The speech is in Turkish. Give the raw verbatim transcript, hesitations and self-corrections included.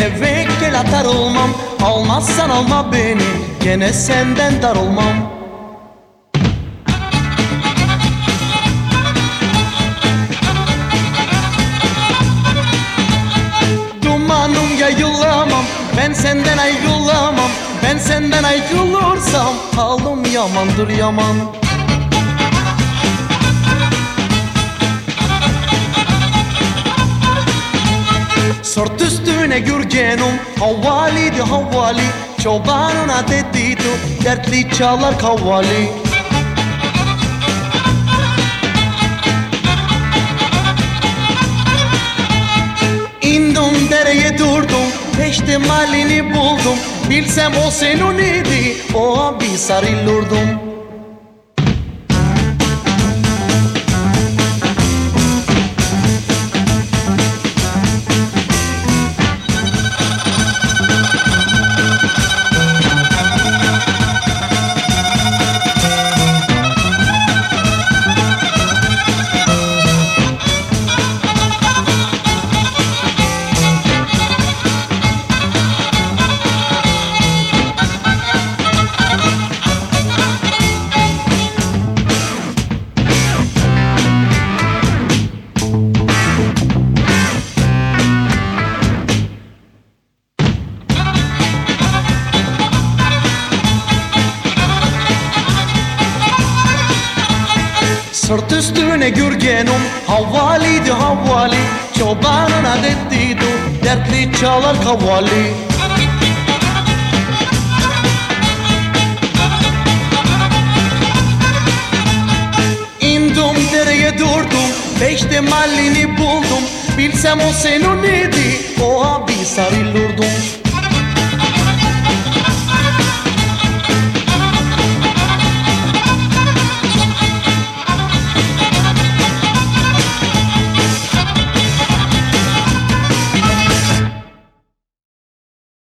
Tevekkül atar olmam, almazsan alma beni, gene senden darılmam. Dumanım yayılamam, ben senden ayrılamam. Ben senden ayrılırsam kaldım yamandır yaman. Sort üstüne gürgenim, havvaliydi havvali. Çobanına dediydi, dertli çalar kavvali. İndim dereye durdum, peştemalini buldum. Bilsem o senin idi, o bir sarılırdım. Sırt üstüne gürgenim, havvaliydi havvali. Çobanına dediydi, dertli çalar kavvali. İndim dereye durdum, peştemalini buldum. Bilsem o senin idi, o bir sarılırdım.